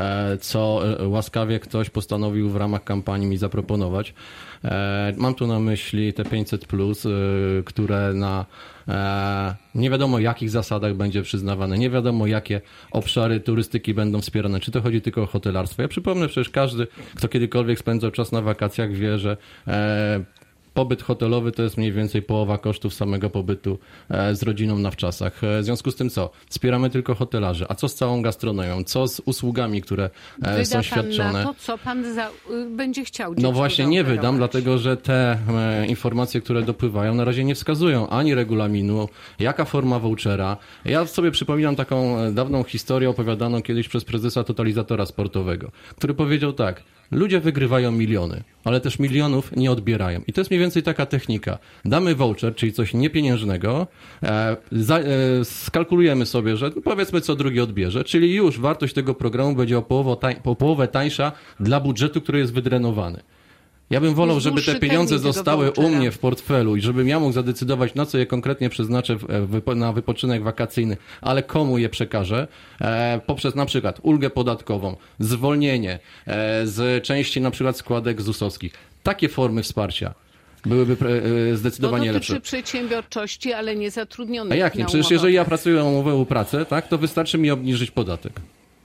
co łaskawie ktoś postanowił w ramach kampanii mi zaproponować. Mam tu na myśli te pięćset plus, które na nie wiadomo jakich zasadach będzie przyznawane, nie wiadomo jakie obszary turystyki będą wspierane, czy to chodzi tylko o hotelarstwo. Ja przypomnę, przecież każdy, kto kiedykolwiek spędzał czas na wakacjach, wie, że pobyt hotelowy to jest mniej więcej połowa kosztów samego pobytu z rodziną na wczasach. W związku z tym co? Wspieramy tylko hotelarzy. A co z całą gastronomią? Co z usługami, które Wyda są świadczone? Pan na to, co pan za, będzie chciał. No właśnie nie wydam, dlatego że te e, informacje, które dopływają, na razie nie wskazują ani regulaminu, jaka forma vouchera. Ja sobie przypominam taką dawną historię opowiadaną kiedyś przez prezesa Totalizatora Sportowego, który powiedział tak: ludzie wygrywają miliony, ale też milionów nie odbierają. I to jest mniej więcej taka technika. Damy voucher, czyli coś niepieniężnego, e, za, e, skalkulujemy sobie, że powiedzmy co drugi odbierze, czyli już wartość tego programu będzie o połowę, tań, o połowę tańsza dla budżetu, który jest wydrenowany. Ja bym wolał, żeby te pieniądze zostały u mnie w portfelu i żebym ja mógł zadecydować, na co je konkretnie przeznaczę na wypoczynek wakacyjny, ale komu je przekażę, e, poprzez na przykład ulgę podatkową, zwolnienie e, z części na przykład składek zusowskich. Takie formy wsparcia byłyby e, zdecydowanie to lepsze. To dotyczy przedsiębiorczości, ale nie zatrudnionych. A jakim? Przecież jeżeli ja pracuję na umowę o pracę, tak, to wystarczy mi obniżyć podatek.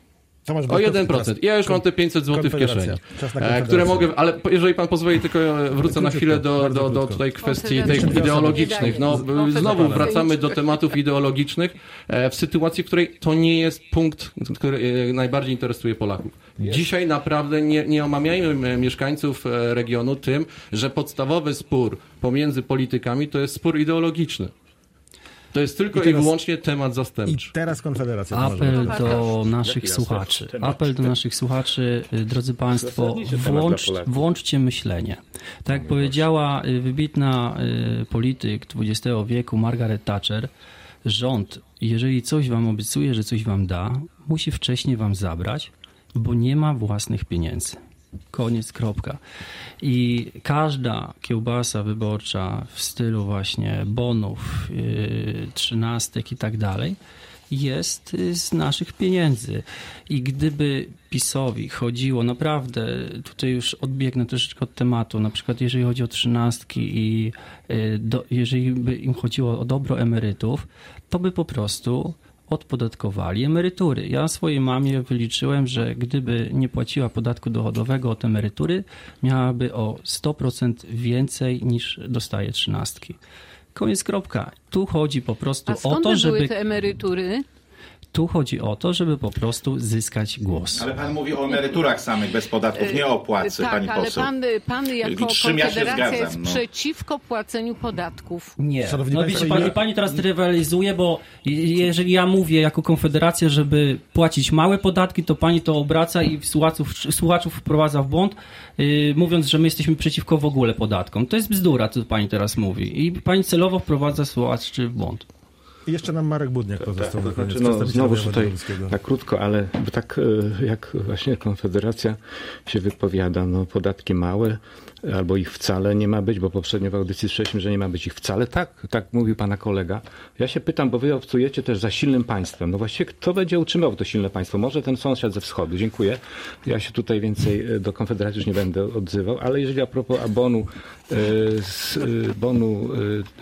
O jeden procent. Ja już mam te pięćset złotych w kieszeni, które mogę, ale jeżeli pan pozwoli, tylko wrócę na chwilę do, do, do tutaj kwestii tych ideologicznych. No, znowu wracamy do tematów ideologicznych w sytuacji, w której to nie jest punkt, który najbardziej interesuje Polaków. Dzisiaj naprawdę nie, nie omamiajmy mieszkańców regionu tym, że podstawowy spór pomiędzy politykami to jest spór ideologiczny. To jest tylko i, teraz, i wyłącznie temat zastępczy. I teraz Konfederacja. Apel do naszych słuchaczy. Apel do naszych słuchaczy, drodzy Państwo, włącz, włączcie myślenie. Tak jak powiedziała wybitna polityk dwudziestego wieku Margaret Thatcher, rząd, jeżeli coś wam obiecuje, że coś wam da, musi wcześniej wam zabrać, bo nie ma własnych pieniędzy. Koniec, kropka. I każda kiełbasa wyborcza w stylu właśnie bonów, yy, trzynastek i tak dalej jest z naszych pieniędzy. I gdyby PiS-owi chodziło naprawdę, tutaj już odbiegnę troszeczkę od tematu, na przykład jeżeli chodzi o trzynastki i yy, do, jeżeli by im chodziło o dobro emerytów, to by po prostu odpodatkowali emerytury. Ja swojej mamie wyliczyłem, że gdyby nie płaciła podatku dochodowego od emerytury, miałaby o sto procent więcej niż dostaje trzynastki. Koniec, kropka. Tu chodzi po prostu A skąd o to, żeby... były te emerytury? Tu chodzi o to, żeby po prostu zyskać głos. Ale pan mówi o emeryturach samych, bez podatków, nie o płacy, tak, pani ale poseł. pan, pan jako Czym ja się Konfederacja zgadzam, jest no. przeciwko płaceniu podatków. Nie. Szanowni No państwo, wiecie, pani, ja- pani teraz rywalizuje, bo jeżeli ja mówię jako Konfederacja, żeby płacić małe podatki, to pani to obraca i słuchaczów, słuchaczów wprowadza w błąd, yy, mówiąc, że my jesteśmy przeciwko w ogóle podatkom. To jest bzdura, co pani teraz mówi. I pani celowo wprowadza słuchaczy w błąd. I jeszcze nam Marek Budniak pozostał na To koniec. znaczy, no, przedstawiciel znowu wojewody tutaj lubuskiego. tak krótko, ale bo tak e, jak właśnie Konfederacja się wypowiada, no podatki małe albo ich wcale nie ma być, bo poprzednio w audycji słyszeliśmy, że nie ma być ich wcale. Tak, tak mówił pana kolega. Ja się pytam, bo wy obcujecie też za silnym państwem. No właściwie kto będzie utrzymywał to silne państwo? Może ten sąsiad ze wschodu. Dziękuję. Ja się tutaj więcej do Konfederacji już nie będę odzywał, ale jeżeli a propos bonu, e, z, e, bonu e,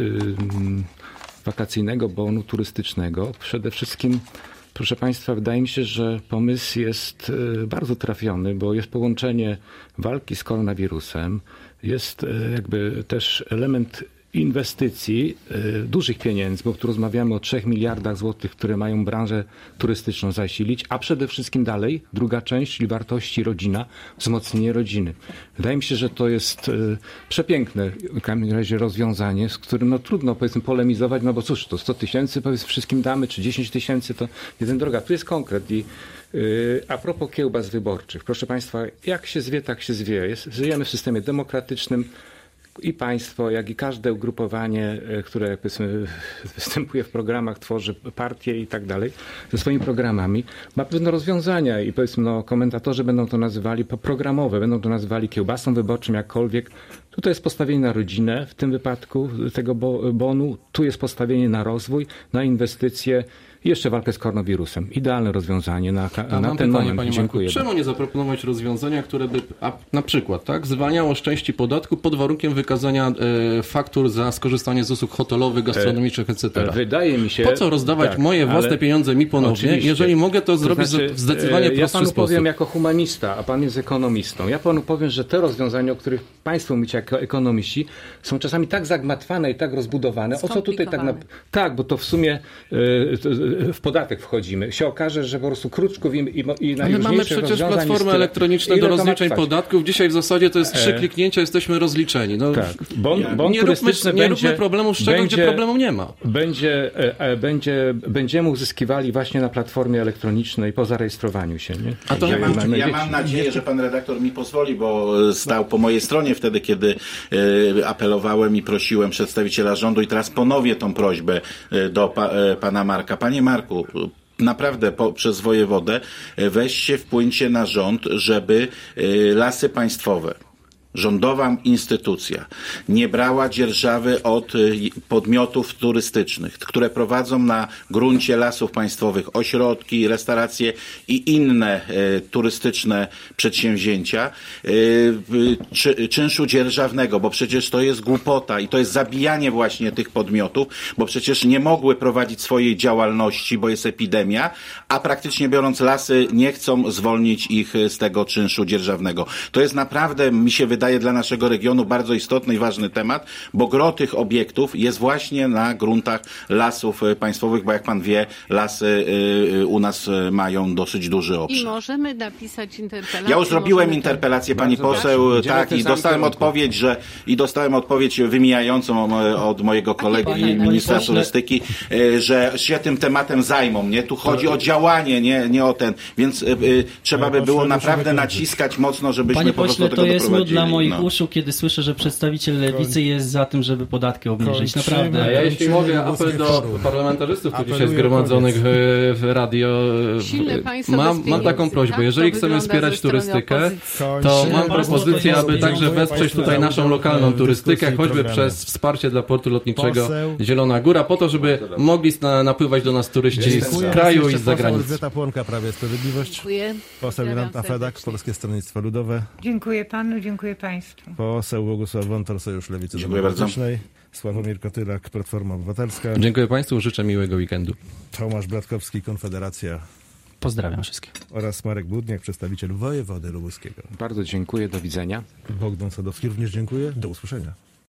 e, wakacyjnego, bonu turystycznego. Przede wszystkim, proszę państwa, wydaje mi się, że pomysł jest e, bardzo trafiony, bo jest połączenie walki z koronawirusem, jest e, jakby też element inwestycji, e, dużych pieniędzy, bo tu rozmawiamy o trzech miliardach złotych, które mają branżę turystyczną zasilić, a przede wszystkim dalej, druga część, czyli wartości rodzina, wzmocnienie rodziny. Wydaje mi się, że to jest e, przepiękne w każdym razie rozwiązanie, z którym no trudno powiedzmy polemizować, no bo cóż, to sto tysięcy powiedzmy wszystkim damy, czy dziesięć tysięcy, to jeden droga. Tu jest konkret i yy, a propos kiełbas wyborczych, proszę państwa, jak się zwie, tak się zwie. Jest, żyjemy w systemie demokratycznym, i państwo, jak i każde ugrupowanie, które jak powiedzmy występuje w programach, tworzy partie i tak dalej, ze swoimi programami, ma pewne rozwiązania i powiedzmy no, komentatorzy będą to nazywali programowe, będą to nazywali kiełbasą wyborczą, jakkolwiek. Tutaj jest postawienie na rodzinę w tym wypadku tego bonu, tu jest postawienie na rozwój, na inwestycje i jeszcze walkę z koronawirusem. Idealne rozwiązanie na, To na mam ten pytanie, moment. panie Dziękuję. Marku, czemu nie zaproponować rozwiązania, które by a, na przykład tak, zwalniało z części podatku pod warunkiem wykazania e, faktur za skorzystanie z usług hotelowych, gastronomicznych, et cetera. Wydaje mi się... Po co rozdawać tak, moje własne ale- pieniądze mi ponownie, Oczywiście. jeżeli mogę to zrobić znaczy, w zdecydowanie e, Ja prostszy panu sposób? powiem jako humanista, a pan jest ekonomistą. Ja panu powiem, że te rozwiązania, o których państwo mówicie jako ekonomiści, są czasami tak zagmatwane i tak rozbudowane. O co tutaj tak na... Tak, bo to w sumie e, to, e, w podatek wchodzimy. Się okaże, że po prostu kruczków i, i, i Ale najróżniejszych mamy przecież rozwiązań jest platformę tyle. elektroniczną Ile do to ma rozliczeń trwać? podatków. Dzisiaj w zasadzie to jest trzy E. kliknięcia, jesteśmy rozliczeni. No, Tak. Bon, bon nie róbmy, turystyczny nie będzie, róbmy problemów z czego, będzie, gdzie problemu nie ma. Będzie, e, e, będzie, będziemy uzyskiwali właśnie na platformie elektronicznej po zarejestrowaniu się. Nie? A to Ja mam, mamy ja dzieci. mam nadzieję, że pan redaktor mi pozwoli, bo stał po mojej stronie wtedy, kiedy e, apelowałem i prosiłem przedstawiciela rządu i teraz ponowię tą prośbę e, do pa, e, pana Marka. Panie Marku, naprawdę po, przez wojewodę e, weźcie, wpłyńcie na rząd, żeby e, Lasy Państwowe, rządowa instytucja, nie brała dzierżawy od podmiotów turystycznych, które prowadzą na gruncie Lasów Państwowych ośrodki, restauracje i inne e, turystyczne przedsięwzięcia, e, czy, czynszu dzierżawnego, bo przecież to jest głupota i to jest zabijanie właśnie tych podmiotów, bo przecież nie mogły prowadzić swojej działalności, bo jest epidemia, a praktycznie biorąc lasy nie chcą zwolnić ich z tego czynszu dzierżawnego. To jest naprawdę, mi się wydaje, dla naszego regionu bardzo istotny i ważny temat, bo gro tych obiektów jest właśnie na gruntach lasów państwowych, bo jak pan wie, lasy u nas mają dosyć duży obszar. I możemy napisać interpelację. Ja już zrobiłem możemy- interpelację, pani Bardzo poseł, proszę. tak, Idziemy i w tym dostałem samym odpowiedź, że i dostałem odpowiedź wymijającą e, od mojego kolegi pytanie? ministra Panie pośle. turystyki, e, że się tym tematem zajmą, nie? Tu chodzi o działanie, nie, nie o ten, więc e, e, trzeba by Panie było pośle, naprawdę musimy kończyć. naciskać mocno, żebyśmy Panie po prostu pośle, do tego to jest mód doprowadzili. dla moich no. uszu, kiedy słyszę, że przedstawiciel lewicy jest za tym, żeby podatki obniżyć. Kończymy. Naprawdę. A ja jeśli Kończymy mogę, apel lubuskie do forum. parlamentarzystów, tu dzisiaj Apeluję o zgromadzonych w, koniec. w radio. Silne państwo Mam, bez mam taką pieniędzy, prośbę. tak? Jeżeli To chcemy wygląda wspierać ze strony turystykę, opozycji. to Kończymy. mam propozycję, aby także Dziękuję wesprzeć państwu tutaj za naszą udział lokalną w turystykę, dyskusji choćby programie. przez wsparcie dla portu lotniczego Poseł. Zielona Góra, po to, żeby mogli na, napływać do nas turyści Dziękuję. z kraju i Jeszcze z poseł zagranicy. Elżbieta Płonka, Prawie i Sprawiedliwość. Dziękuję. Poseł Pozdrawiam Jolanta Fedak, serdecznie. Polskie Stronnictwo Ludowe. Dziękuję panu, dziękuję państwu. Poseł Bogusław Wątor, Sojusz Lewicy Dziękuję bardzo. Demokratycznej. Sławomir Kotylak, Platforma Obywatelska. Dziękuję Państwu, życzę miłego weekendu. Tomasz Bratkowski, Konfederacja. Pozdrawiam wszystkich. Oraz Marek Budniak, przedstawiciel wojewody lubuskiego. Bardzo dziękuję, do widzenia. Bogdan Sadowski również dziękuję. Do usłyszenia.